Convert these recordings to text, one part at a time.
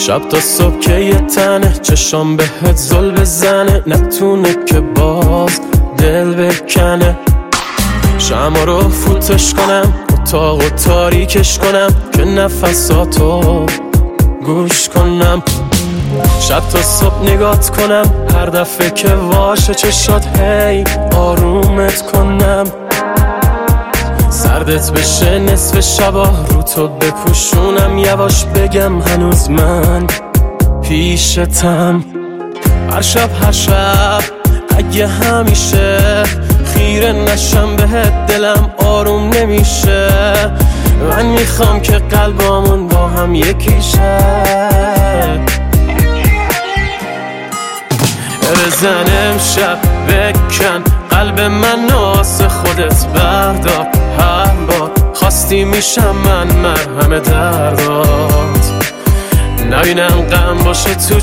شب تا صبح که یه تنه چشام بهت زل بزنه، نتونه که باز دل بکنه. شمع رو فوتش کنم، اتاق و تاریکش کنم که نفساتو گوش کنم. شب تا صبح نگات کنم، هر دفعه که واشه چشات هی آرومت کنم. سردت بشه نصف شبا رو تو بپوشونم، یواش بگم هنوز من پیشتم. هر شب اگه همیشه خیره نشم بهت دلم آروم نمیشه. من میخوام که قلبامون با هم یکیشه. بزن امشب بکن قلب من واسه خودت بردار. هر بار خواستی میشم من مرهم دردات، نبینم غم باشه تو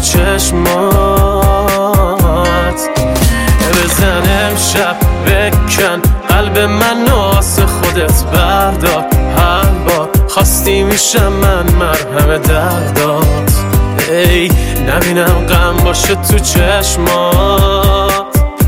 چشمات. بزن امشب بکن قلب من واسه خودت بردار. هر بار خواستی میشم من مرهم دردات، ای نبینم غم باشه تو چشمات.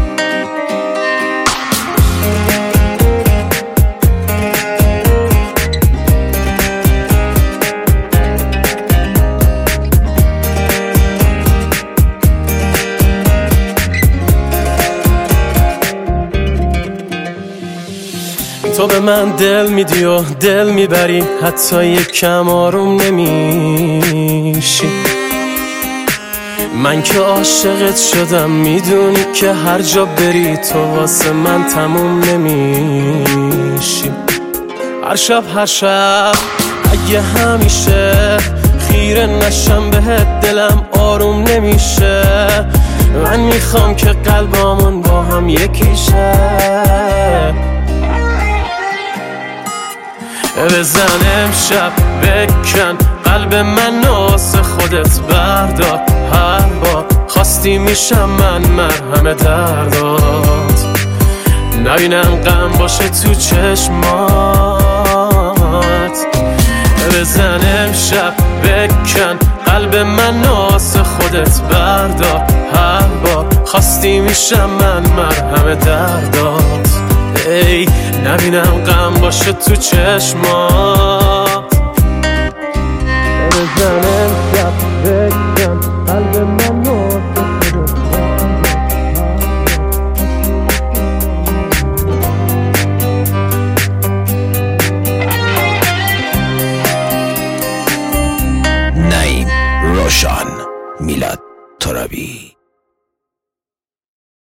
تو به من دل میدی و دل میبری، حتی یکم آروم نمیشی. من که عاشقت شدم، میدونی که هر جا بری تو واسه من تموم نمیشی. هر شب اگه همیشه خیره نشم بهت دلم آروم نمیشه. من میخوام که قلبامون با هم یکیشه. بزن امشب بکن قلب من واسه خودت بردار. هر بار خواستی میشم من مرهم دردات، نبینم غم باشه تو چشمات. بزن امشب بکن قلب من واسه خودت بردار. هر بار خواستی میشم من مرهم دردات، ای نبینم غم باشه تو چشمات. بزن امشب بکن قلب من واسه خودت نعیم روشن، میلاد ترابی.